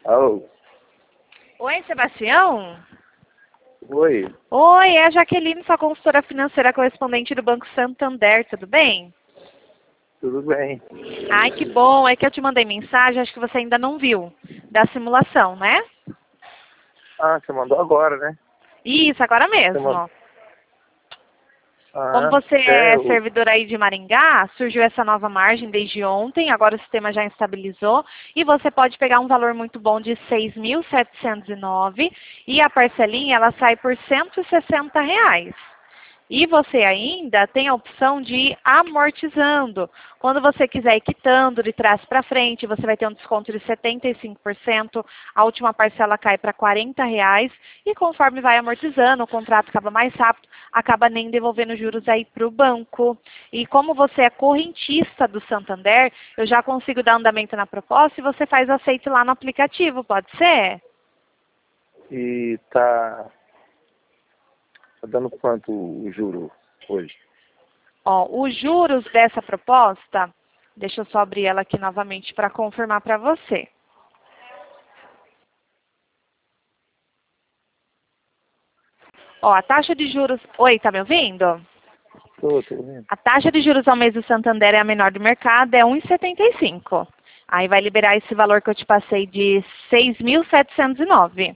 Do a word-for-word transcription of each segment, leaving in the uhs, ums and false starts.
Alô? Oi, Sebastião? Oi, Oi, é a Jaqueline, sua consultora financeira correspondente do Banco Santander, tudo bem? tudo bem? Ai, que bom, é que eu te mandei mensagem, acho que você ainda não viu, da simulação, né? Ah, você mandou agora, né? Isso, agora Você mandou... mesmo. Como Ah, você é, é o... servidor aí de Maringá, surgiu essa nova margem desde ontem, agora o sistema já estabilizou e você pode pegar um valor muito bom de seis mil setecentos e nove e a parcelinha ela sai por cento e sessenta reais. E você ainda tem a opção de ir amortizando. Quando você quiser ir quitando de trás para frente, você vai ter um desconto de setenta e cinco por cento, a última parcela cai para quarenta reais e conforme vai amortizando, o contrato acaba mais rápido, acaba nem devolvendo juros aí para o banco. E como você é correntista do Santander, eu já consigo dar andamento na proposta e você faz aceite lá no aplicativo, pode ser? E tá... tá dando quanto o juro hoje? Ó, os juros dessa proposta, deixa eu só abrir ela aqui novamente para confirmar para você. Ó, a taxa de juros... Oi, tá me ouvindo? Tô, tô vendo. A taxa de juros ao mês do Santander é a menor do mercado, é um vírgula setenta e cinco. Aí vai liberar esse valor que eu te passei de seis mil setecentos e nove.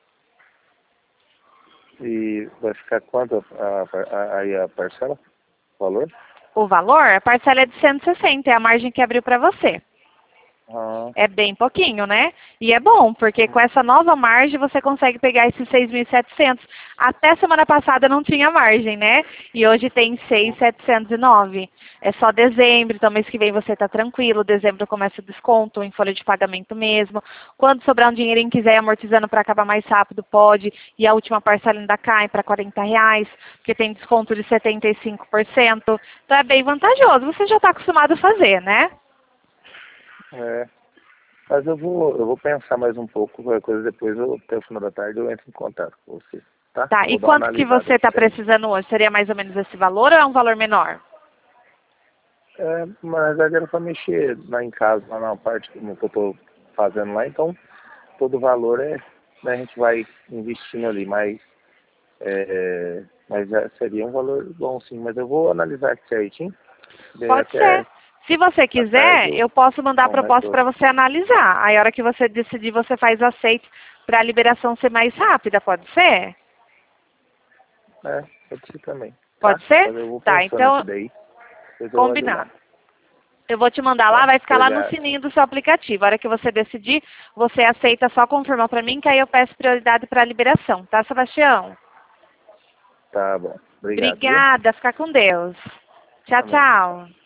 E vai ficar quanto a, a, a, aí a parcela? O valor? O valor, a parcela é de cento e sessenta, é a margem que abriu para você. Ah, É bem pouquinho, né? E é bom, porque com essa nova margem você consegue pegar esses seis mil e setecentos. Até semana passada não tinha margem, né? E hoje tem seis mil setecentos e nove. É só dezembro, então mês que vem você está tranquilo. Dezembro começa o desconto em folha de pagamento mesmo. Quando sobrar um dinheirinho e quiser ir amortizando para acabar mais rápido, pode. E a última parcela ainda cai para quarenta reais, porque tem desconto de setenta e cinco por cento. Então é bem vantajoso. Você já está acostumado a fazer, né? é. Mas eu vou, eu vou pensar mais um pouco, qualquer coisa depois, eu, até o final da tarde, eu entro em contato com você, tá? Tá, Eu e vou dar uma quanto que analisada você está nisso aí. precisando hoje? Seria mais ou menos esse valor ou é um valor menor? É, mas na verdade era para mexer lá em casa, lá na parte que eu tô fazendo lá, então todo o valor é, né, a gente vai investindo ali, mas, é, mas já seria um valor bom sim, mas eu vou analisar aqui certinho, daí Pode ser. até Se você a tarde quiser, eu eu posso mandar a dou um proposta para retorno. você analisar. Aí a hora que você decidir, você faz o aceite para a liberação ser mais rápida, pode ser? É, pode ser também, tá? Pode ser? Mas eu vou Tá, pensando aqui então, daí, depois eu olho lá, combinado. Eu vou te mandar lá, tá? vai ficar lá no Obrigado. sininho do seu aplicativo. A hora que você decidir, você aceita, só confirmar para mim, que aí eu peço prioridade para a liberação, tá, Sebastião? Tá bom. Obrigado, viu? Obrigada, fica com Deus. Tchau, Amém. tchau.